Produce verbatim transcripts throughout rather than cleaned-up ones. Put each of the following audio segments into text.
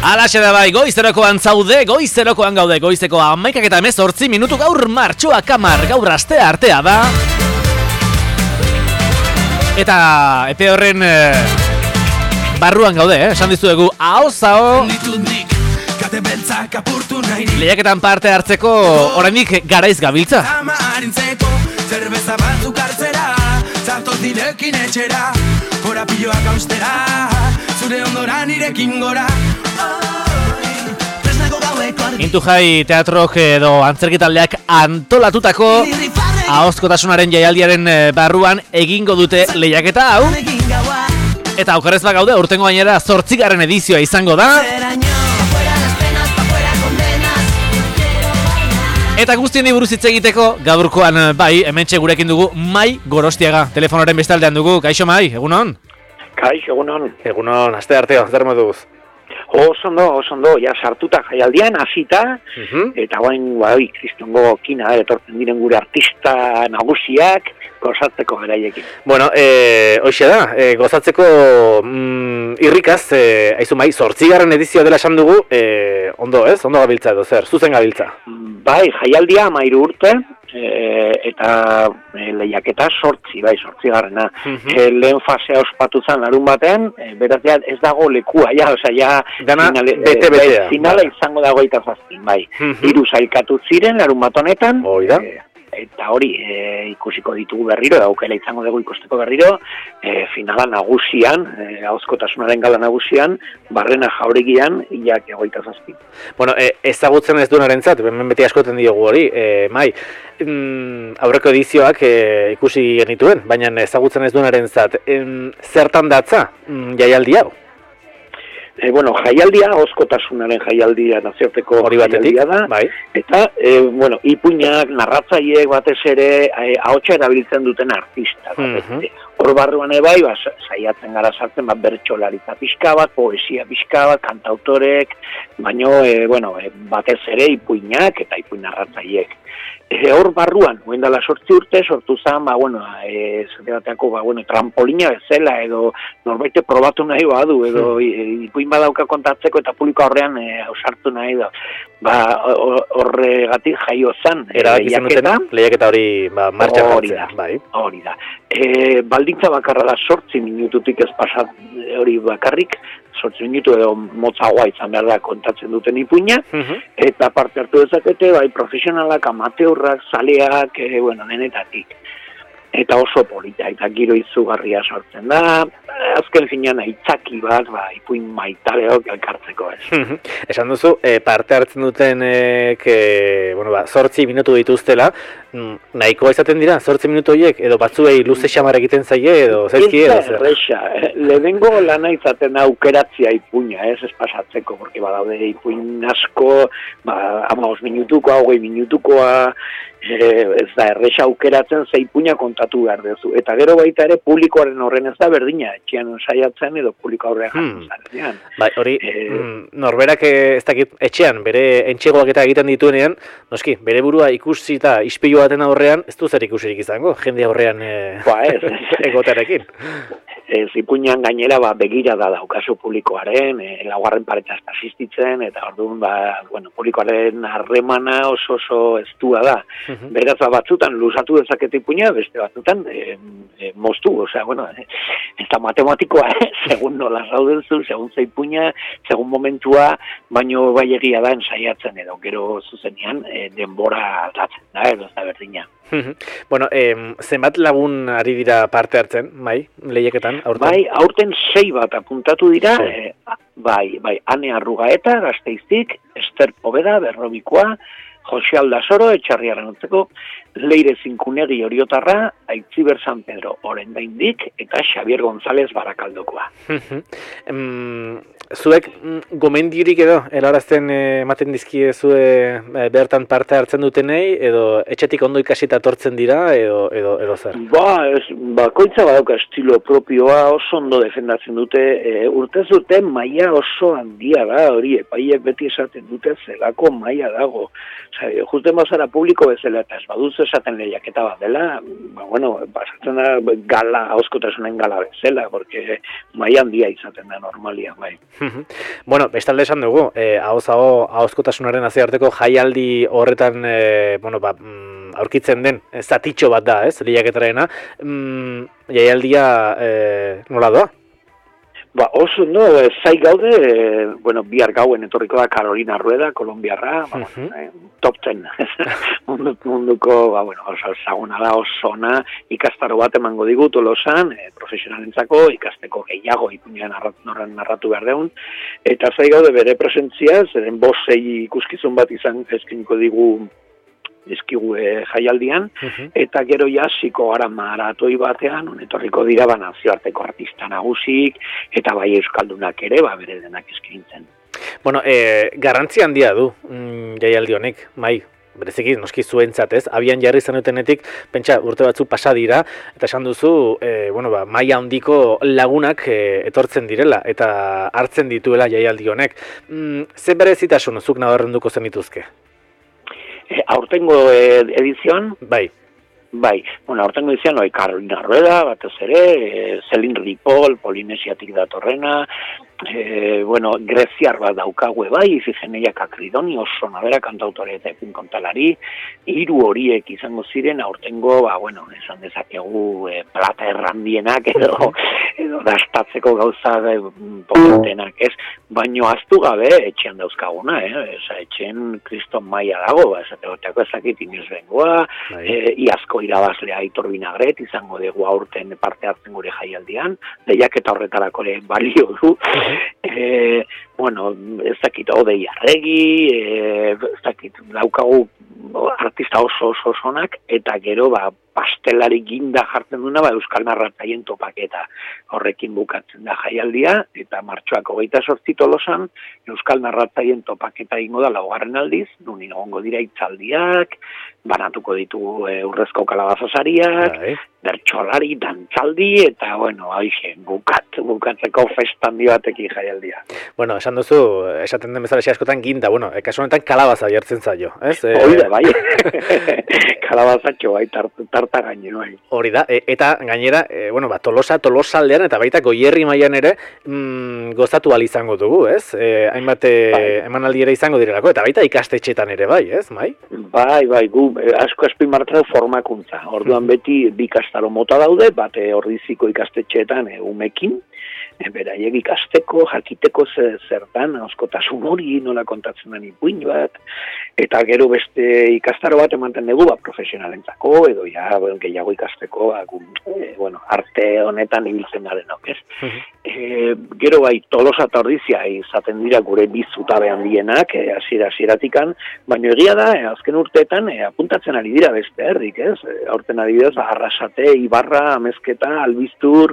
Alaxe da bai, goizerokoan zaude, goizerokoan gaude, goizeko hamaikak eta hemezortzi minutu gaur martxoak hamar, gaur astea artea da. Eta epe horren e, barruan gaude, eh? Esan dizuegu, hau-zao lehiaketan parte hartzeko oraindik garaiz gabiltza. Zerbeza batzuk hartzera, zartoz direkin etxera, korapioak austera, zure ondoran irekin gora. Intu Jai teatrok edo antzerkitaldeak antolatutako ahozkotasunaren jaialdiaren barruan egingo dute lehiaketa hau. Eta aukerrez bat gaude, urtengo gainera zortzigarren edizioa izango da. Eta guztien buruz hitz egiteko, gaurkoan bai, hementxe gurekin dugu Mai Gorostiaga. Telefonoren bestaldean dugu, kaixo Mai, egunon? Kaixo, egunon. Egunon, aste arteo, zer moduz? Osondo, osondo, ja sartuta jaialdian, hasita, uh-huh. Eta guain, bai, kristongo kina, etortzen diren gure artista nagusiak, gozatzeko beraiekin. Bueno, eh, hoxe da, eh, gozatzeko mm, irrikaz, eh, aizu Mai, zortzigarren edizioa dela esan dugu, eh, ondo ez, ondo gabiltza edo zer, zuzen gabiltza? Bai, jaialdia amairu urte, e, eta e, lehiaketa sortzi, bai, sortzigarrena. Uh-huh. E, lehen fasea ospatu zen larun baten, e, beraz ez dago lekua, ja, osea, ja, finale, bete-betea. E, finala izango dago eta zazpin, bai. Uh-huh. Hiru sailkatu ziren larun bat honetan. Oida. E, eta hori e, ikusiko ditugu berriro, aukera izango dugu ikusteko berriro, e, finala nagusian, e, ahozkotasunaren gala nagusian, barrena jauregian, hilak egoita zazpi. Bueno, e, ezagutzen ez duenarentzat, hemen beti askoten diogu hori, e, Mai, mm, aurreko edizioak e, ikusi genituen, baina ezagutzen ez duenarentzat, em, zertan datza mm, jaialdi hau? E, bueno, jaialdia, ahozkotasunaren jaialdia, nazioarteko jaialdia da, bai. Eta, e, bueno, ipuinak, narratzaileek batez ere, e, ahotsa erabiltzen duten artista. Uh-huh. Hor barruan ebai, ba, saiatzen gara sartzen, ba, bertsolaritza pixka bat, poesia pixka bat, kantautorek, baino, e, bueno, e, batez ere ipuinak eta ipuin narratzaileek. E, hor barruan, guen dela sortzi urte, sortu zen, ba, bueno, e, bateako, ba, bueno, trampolina bezala, edo norbaite probatu nahi badu, edo hmm. ipuin badauka kontatzeko eta publiko horrean e, ausartu nahi da. Ba, horregatik jaio zen, lehiaketa. Lehiaketa hori, ba, martxan jartzea, bai. Hori da. E, baldintza bakarra da sortzi minututik ez pasat hori bakarrik, sortzi minutu edo motzagoa izan behar da kontatzen duten ipuina, uh-huh. Eta parte hartu dezakete, bai, profesionalak, amateurrak, zaleak, e, bueno, denetatik. Eta oso polita, eta giro izugarria sortzen da, azken finean aitzaki bat, ba, ipuin maitaleok elkartzeko ez. Uh-huh. Esan duzu, e, parte hartzen duten, e, ke, bueno, ba, zortzi minutu dituztela, nahikoa izaten dira, zortzi minutu horiek, edo batzuei luze xamar egiten zaie, edo zaizki edo zer? Erresa, lehenengo lana izaten aukeratzia ipuina, ez, ez pasatzeko, porque badaude ipuin asko, ba, hamabost minutukoa, hogei minutukoa, e, ez da, erresa aukeratzen ze ipuina kontatu behar duzu. Eta gero baita ere, publikoaren horren ez da berdina, etxean saiatzen edo publiko horrean hmm. jartzen. Bai, hori, e, norberak ez dakit etxean, bere entxegoak eta egiten dituenean, noski, bere burua ikusi eta ispilu baten aurrean, ez du zer ikusirik izango, jende aurrean e, ba, ez. egotearekin. Ez, ipuinan gainera ba, begira da daukazu publikoaren, e, laugarren paretaz asistitzen, eta orduan, ba, bueno, publikoaren harremana oso oso estua da. Uh-huh. Beraz, ba, batzutan luzatu dezaket ipuina, beste batzutan e, e, moztu, osea, bueno, e, ez da matematikoa, eh? Segun nola zaudenzu, segun ze ipuina, segun momentua, baino bai egia da ensaiatzen edo, gero zuzenean e, denbora aldatzen da, edo ez da berdina. Bueno, eh, zenbat lagun ari dira parte hartzen, bai, lehiaketan, aurten? Bai, aurten sei bat apuntatu dira, eh, bai, bai, Ane Arrugaeta, Gazteiztik, Ester Poveda, Berrobikoa, Jose Aldasoro, Etxarriaren utzeko, Leire Zinkunegi Oriotarra, Aitziber San Pedro Orendaindik, eta Xavier González Barakaldokoa. um, zuek gomendirik edo, helarazten ematen dizkie zue e, bertan parte hartzen dutenei, edo etxetik ondo ikasita tortzen dira, edo, edo, edo zer? Ba, ez, bakoitza badauka estilo propioa, oso ondo defendatzen dute, e, urtez urte maila oso handia da, hori, epaiek beti esaten dute zelako maila dago. Osa, justen bazara publiko bezala, eta ez baduz esaten lehiaketa bat dela, ba, bueno, pasatzen da gala, ahozkotasunen gala bezala, porque maila handia izaten da normalia, bai. Bueno, bestalde esan dugu, eh, ahoz-aho, ahozkotasunaren nazioarteko jaialdi horretan, eh, bueno, ba, mm, aurkitzen den zatitxo bat da, ez, lehiaketarena, mm, jaialdia eh, nola doa? Ba, oso, no, zai gaude, e, bueno, bihar gauen etorriko da Carolina Rueda, kolombiarra, ba, uh-huh. eh, top ten, munduko, ba, bueno, oso ezaguna da, oso ona, ikastaro bat emango digu Tolosan, e, profesionalentzako, ikasteko gehiago ipunean narratu, narratu behar deun, eta zai gaude bere presentzia, zeren bosei ikuskizun bat izan eskiniko digu eskigu e, jaialdian, uh-huh. eta gero jasiko gara maratoi batean, etorriko dira ba, nazioarteko artista nagusik, eta bai euskaldunak ere, ba, bere denak eskintzen. Bueno, e, garrantzi handia du mm, jaialdi honek, mai, bereziki noski zuentzat, ez? Abian jarri zenutenetik, pentsa urte batzu pasa dira, eta esan duzu, e, bueno, ba, maila handiko lagunak e, etortzen direla, eta hartzen dituela jaialdi honek. Mm, ze berezitasun zuk nabarrenduko zenituzke? E, aurtengo e, edizioan? Bai. Bai, bueno, aurtengo edizioan, oi, Carolina Rueda, batez ere, e, Celine Ripoll, Polinesiatik datorrena, e, bueno, greziar bat daukague bai, Ifigenia Kakridoni, oso nabera kantautore eta epin kontalari, hiru horiek izango ziren, aurtengo, ba, bueno, esan dezakegu e, plata errandienak edo, edo dastatzeko gauza e, potentenak, ez? Baino aztu gabe, etxean dauzkaguna, eh? Eza, etxean Kriston Maia dago, ba, esategoteako ezakit inoz bengoa, e, iazko irabazlea Aitor Vinagret, izango dugu aurten parte hartzen gure jaialdian, lehiaketa horretarako ere balio du, E, bueno, ez dakit Odei Arregi, e, ez dakit daukagu artista oso oso osonak, eta gero ba, pastelari ginda jartzen duna ba, Euskal Narratzaien topaketa horrekin bukatzen da jaialdia, eta martxoak hogeita sortzi Tolosan Euskal Narratzaien topaketa ingo da laugarren aldiz, nun egongo dira hitzaldiak, banatuko ditugu e, urrezko kalabazasariak, bertsolari, dantzaldi, eta, bueno, haixe, bukat, bukatzeko festandi batekin jaialdia. Bueno, esan duzu, esaten den bezala askotan ginda, bueno, kasu honetan kalabaza jartzen zaio, ez? Hori da, bai, kalabazatxo, bai, tart, tarta gainero, bai. Hori da, e, eta gainera, e, bueno, ba, Tolosa, Tolosaldean, eta baita Goierri mailan ere, mm, gozatu ahal izango dugu, ez? E, hainbat bai. Emanaldi ere izango direlako, eta baita ikastetxetan ere, bai, ez, mai? Bai, bai, gu, asko azpimarratzen formakuntza, orduan beti bikastaro mota daude, bate ordiziko ikastetxeetan e, umekin, e, beraiek ikasteko, jakiteko zertan, askotasun hori, nola kontatzen den ipuin bat, eta gero beste ikastaro bat ematen dugu, ba, profesionalentzako, edo ja, bueno, gehiago ikasteko, ba, gu, e, bueno, arte honetan ibiltzen garenok, ez? E, gero bai, Tolosa eta Ordizia izaten dira gure bizuta handienak, e, hasiera hasieratikan, baina egia da, e, azken urteetan, e, apuntatzen ari dira beste herrik, ez? E, aurten adibidez, Arrasate, Ibarra, Amezketa, Albiztur,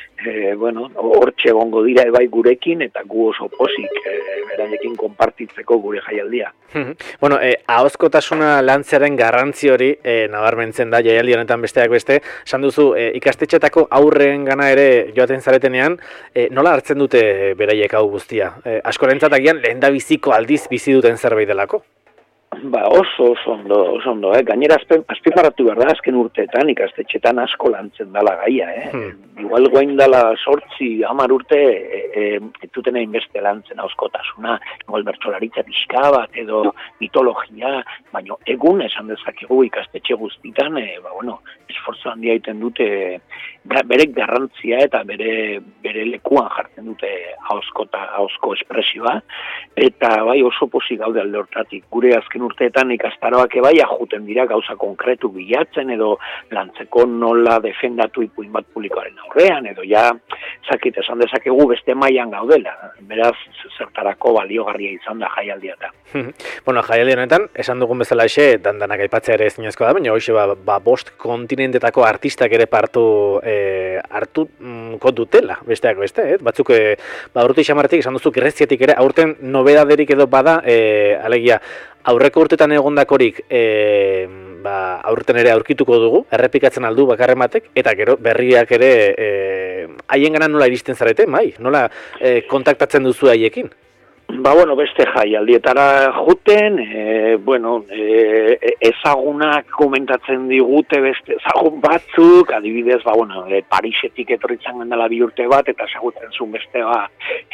e, bueno, hortxe egongo dira ebai gurekin, eta gu oso pozik e, beraiekin konpartitzeko gure jaialdia. Bueno, e, ahozkotasuna lantzearen garrantzi hori, e, nabarmentzen da jaialdi honetan besteak beste, esan duzu, e, ikastetxetako aurren gana ere joaten zaretenean, e, nola hartzen dute beraiek hau guztia? E, askorentzat agian lehen da biziko aldiz bizi duten zerbait delako? Ba, oso, oso ondo, oso ondo, eh? Gainera azpimarratu behar da, azken urteetan ikastetxetan asko lantzen dala gaia, eh? Hmm. Igual guain dala sortzi, hamar urte, e, e, etuten egin beste lantzen auskotasuna, igual bertsolaritza pixka bat, edo mitologia, baina egun esan dezakegu ikastetxe guztitan, e, ba, bueno, esforzo handia egiten dute, bere garrantzia eta bere, bere lekuan jartzen dute ahozkota, ahozko espresioa, eta bai oso pozik gaude alde hortatik, gure azken urteetan ikastaroak bai ajuten dira gauza konkretu bilatzen edo lantzeko nola defendatu ipuin bat publikoaren aurrean edo ja zakit esan dezakegu beste mailan gaudela, beraz zertarako baliogarria izan da jaialdia da. Bueno, jaialdi honetan esan dugun bezala exe dandanak aipatzea ere ezinezkoa da, baina hoxe ba, ba bost kontinentetako artistak ere partu e, hartuko dutela, besteak beste, eh? Batzuk e, ba urte xamarretik esan duzu Greziatik ere aurten nobedaderik edo bada, e, alegia aurreko urtetan egondakorik e, ba, aurten ere aurkituko dugu, errepikatzen aldu bakarren batek, eta gero berriak ere e, haien gana nola iristen zarete, mai? Nola e, kontaktatzen duzu haiekin? Ba, bueno, beste jaialdietara juten, e, bueno, e, ezagunak komentatzen digute beste ezagun batzuk, adibidez, ba, bueno, e, Parisetik etorritzen gendela bi urte bat, eta ezagutzen zuen beste, ba,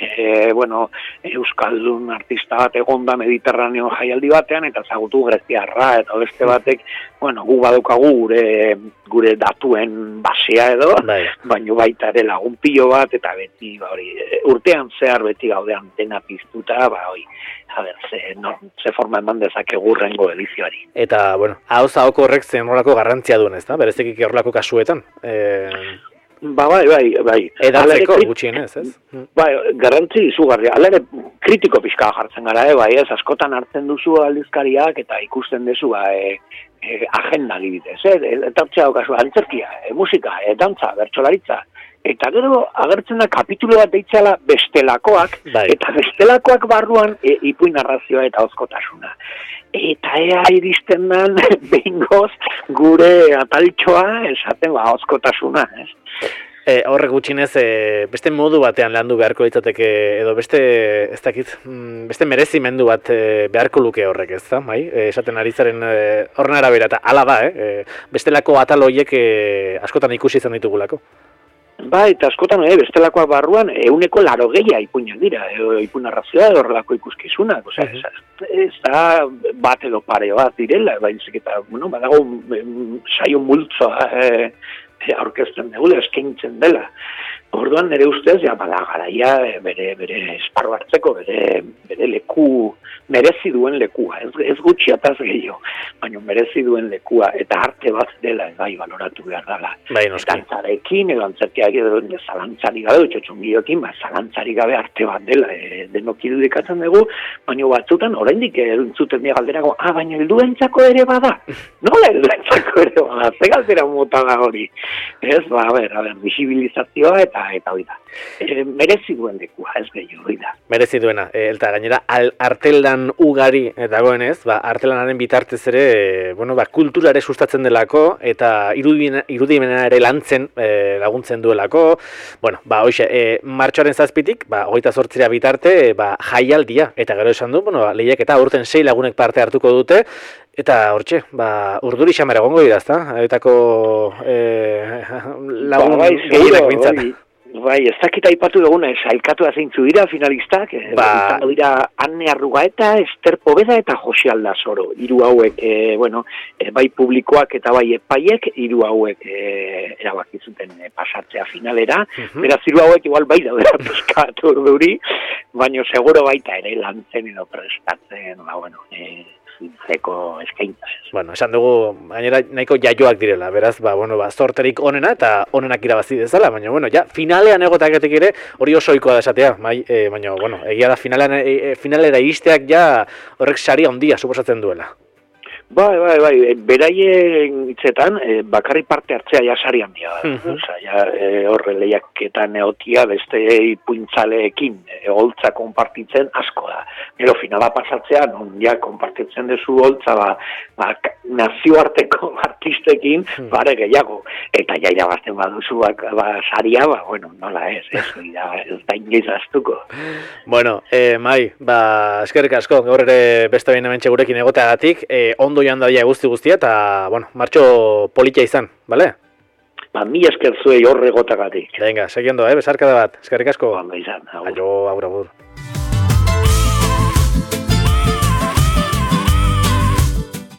e, bueno, euskaldun artista bat egonda Mediterraneo jaialdi batean, eta ezagutu greziarra, eta beste batek, bueno, gu badukagu gure, gure datuen basea edo, bai. Baina baita ere lagun pilo bat, eta beti, ba, hori, urtean zehar beti gaudean dena piztuta, ba, hoi, a ber, ze, no, ze forma eman dezakegu rengo edizioari. Eta, bueno, hau zahoko horrek zen horrelako garrantzia duen, ez da? Berezekik horrelako kasuetan. E... Ba, bai, bai, bai. Edatzeko, gutxienez, ez? Bai, garrantzi izugarria. Alere, kritiko pixka jartzen gara, eh, bai, ez, askotan hartzen duzu aldizkariak, eta ikusten duzu, ba, e, e, agenda adibidez, eh? Etortzea okazu, antzerkia, e, musika, e, dantza, bertsolaritza. Eta gero agertzen da kapitulo bat deitzala bestelakoak, bai. Eta bestelakoak barruan e, ipuin narrazioa eta hozkotasuna. Eta ea iristen den behingoz gure ataltxoa esaten ba hozkotasuna, ez? E, horrek gutxinez, e, beste modu batean landu beharko litzateke, edo beste, ez dakit, beste merezimendu bat e, beharko luke horrek, ez da, bai? E, esaten ari zaren e, horren arabera, eta ala da, eh? E, bestelako atal horiek e, askotan ikusi izan ditugulako. Ba, eta askotan, eh, bestelakoak barruan, euneko laro gehiago ipuinak dira, e, ipun narrazioa edo horrelako ikuskizunak, oza, uh -huh. ez da bat edo pare bat direla, baizik eta, bueno, badago saio multzoa e, e, aurkezten degula, eskaintzen dela. Orduan nire ustez, ja, bada garaia bere, bere esparru hartzeko, bere, bere leku, merezi duen lekua, ez, ez gutxi ataz gehiago, baina merezi duen lekua, eta arte bat dela, bai, baloratu behar dela. Bai, noski. Dantzarekin, edo antzerkiak edo zalantzari gabe, txotxongiokin, ba, zalantzari gabe arte bat dela, e, denok irudikatzen dugu, baina batzutan, oraindik entzuten dira galderako, ah, baina helduentzako ere bada? Nola helduentzako ere bada? Ze galdera mota da hori? Ez, ba, a ber, a ber, visibilizazioa eta eta hori da. E, merezi duen lekua, ez gehiago hori da. Merezi duena, e, eta gainera, al, artelan ugari dagoenez, ba, artelanaren bitartez ere, e, bueno, ba, kulturare sustatzen delako, eta irudimena, irudimena ere lantzen e, laguntzen duelako, bueno, ba, hoxe, e, martxoaren zazpitik, ba, hogeita zortzira bitarte, e, ba, jaialdia, eta gero esan du, bueno, ba, lehiak eta urten sei lagunek parte hartuko dute, eta hortxe, ba, urduri xamara gongo dira, ezta? Etako e, lagun ba, bai, gehienak bintzat. Bai, bai, ez dakit aipatu duguna, sailkatu zeintzu dira finalistak, ba, dira Anne Arrugaeta, Ester Poveda eta Jose Aldasoro. Hiru hauek, e, bueno, e, bai publikoak eta bai epaiek, hiru hauek e, erabaki zuten e, pasatzea finalera. Uh-huh. Beraz, hiru hauek igual bai daudera pizkatu urduri, baina seguro baita ere lantzen edo prestatzen, ba, bueno, e, zeko eskaintza. Bueno, esan dugu, gainera nahiko jaioak direla, beraz, ba, bueno, ba, sorterik onena eta onenak irabazi dezala, baina, bueno, ja, finalean egotaketik ere hori oso ohikoa da esatea, bai, e, baina, bueno, egia da finalean, e, finalera isteak ja horrek saria handia suposatzen duela. Bai, bai, bai, beraien hitzetan, e, bakarri parte hartzea ja sari handia da. Uh-huh. Osa, ja, e, horre lehiaketan egotia beste ipuintzaleekin e, holtza konpartitzen asko da. Gero finala pasatzea, non ja konpartitzen dezu holtza, ba, ba, nazioarteko artistekin, uh-huh. bare gehiago. Eta ja irabazten baduzu, ba, ba, saria, ba, bueno, nola ez, ez, da, ez da inoiz astuko. Bueno, eh, mai, ba, eskerrik asko, gaur ere beste behin hemen txegurekin egoteagatik, eh, ondo joan dadia guzti guztia, eta, bueno, martxo politia izan, bale? Ba, mi esker zuei horre gotagatik. Venga, segiondo, eh, besarkada bat, eskerrik asko. Ondo izan, agur. Aio, agur, agur.